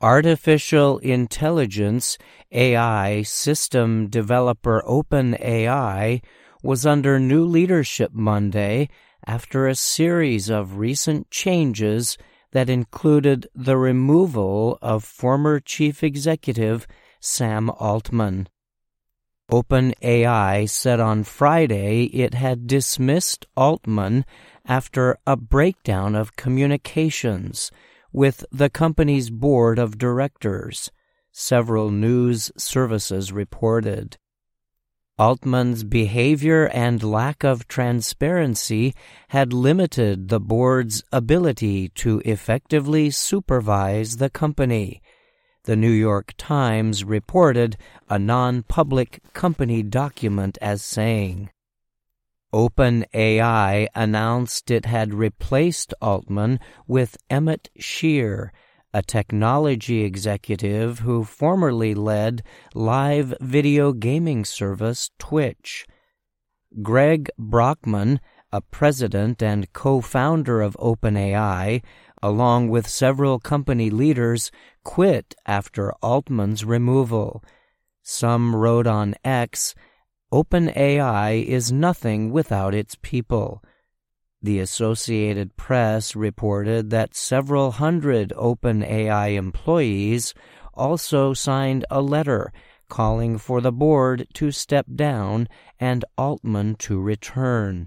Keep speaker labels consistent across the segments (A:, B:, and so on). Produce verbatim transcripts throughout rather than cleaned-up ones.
A: Artificial intelligence A I system developer OpenAI was under new leadership Monday after a series of recent changes that included the removal of former chief executive Sam Altman. OpenAI said on Friday it had dismissed Altman after a breakdown of communications with the company's board of directors, several news services reported. Altman's behavior and lack of transparency had limited the board's ability to effectively supervise the company, the New York Times reported a non-public company document as saying. OpenAI announced it had replaced Altman with Emmett Shear, a technology executive who formerly led live video gaming service Twitch. Greg Brockman, a president and co-founder of OpenAI, along with several company leaders, quit after Altman's removal. Some wrote on X, OpenAI is nothing without its people. The Associated Press reported that several hundred OpenAI employees also signed a letter calling for the board to step down and Altman to return.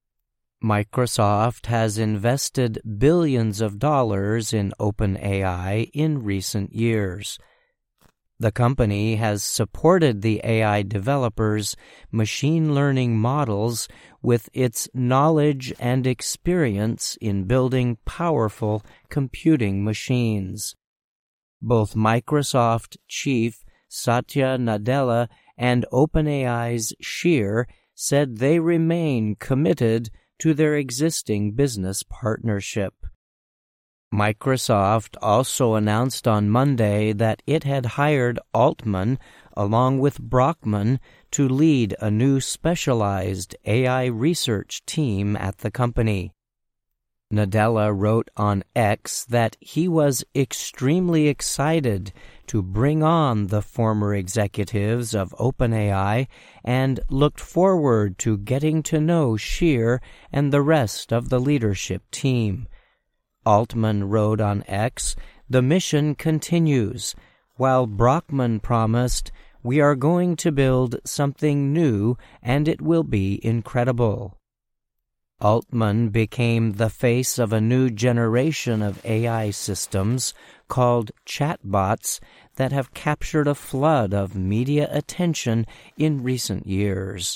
A: Microsoft has invested billions of dollars in OpenAI in recent years. The company has supported the A I developers' machine learning models with its knowledge and experience in building powerful computing machines. Both Microsoft chief Satya Nadella and OpenAI's Shear said they remain committed to their existing business partnership. Microsoft also announced on Monday that it had hired Altman along with Brockman to lead a new specialized A I research team at the company. Nadella wrote on X that he was extremely excited to bring on the former executives of OpenAI and looked forward to getting to know Shear and the rest of the leadership team. Altman wrote on X, the mission continues, while Brockman promised, we are going to build something new and it will be incredible. Altman became the face of a new generation of A I systems called chatbots that have captured a flood of media attention in recent years.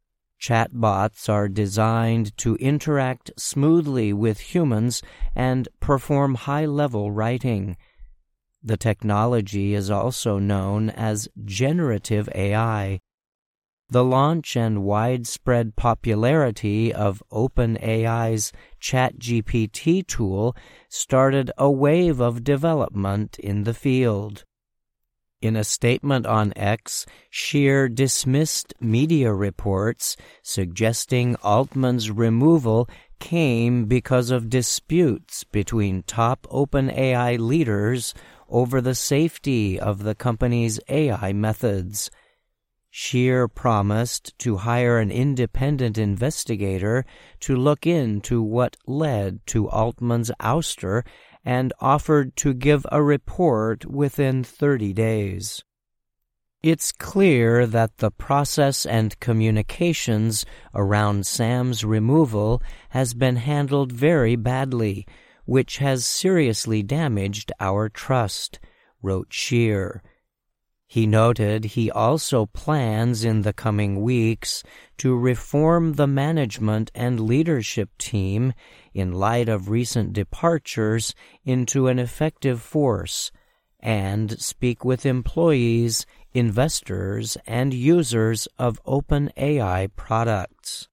A: Chatbots are designed to interact smoothly with humans and perform high-level writing. The technology is also known as generative A I. The launch and widespread popularity of OpenAI's ChatGPT tool started a wave of development in the field. In a statement on X, Shear dismissed media reports suggesting Altman's removal came because of disputes between top OpenAI leaders over the safety of the company's A I methods. Shear promised to hire an independent investigator to look into what led to Altman's ouster and offered to give a report within thirty days. It's clear that the process and communications around Sam's removal has been handled very badly, which has seriously damaged our trust, wrote Shear. He noted he also plans in the coming weeks to reform the management and leadership team in light of recent departures into an effective force and speak with employees, investors, and users of OpenAI products.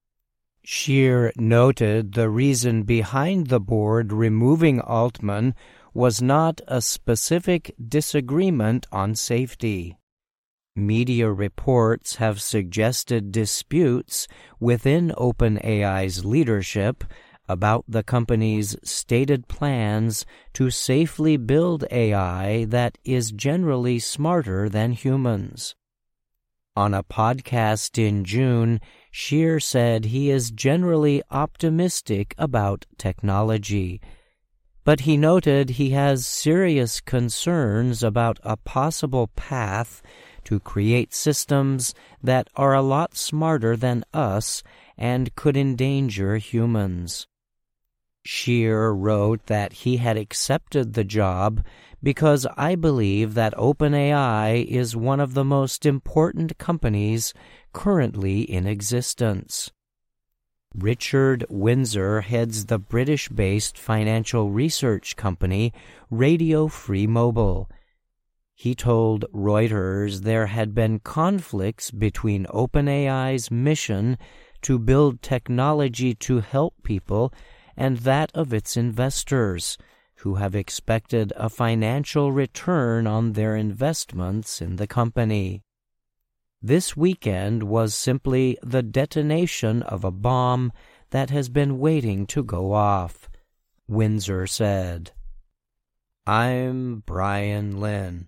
A: Shear noted the reason behind the board removing Altman was not a specific disagreement on safety. Media reports have suggested disputes within OpenAI's leadership about the company's stated plans to safely build A I that is generally smarter than humans. On a podcast in June, Scheer said he is generally optimistic about technology, but he noted he has serious concerns about a possible path to create systems that are a lot smarter than us and could endanger humans. Scheer wrote that he had accepted the job because I believe that OpenAI is one of the most important companies currently in existence. Richard Windsor heads the British-based financial research company Radio Free Mobile. He told Reuters there had been conflicts between OpenAI's mission to build technology to help people and that of its investors, who have expected a financial return on their investments in the company. This weekend was simply the detonation of a bomb that has been waiting to go off, Windsor said. I'm Brian Lynn.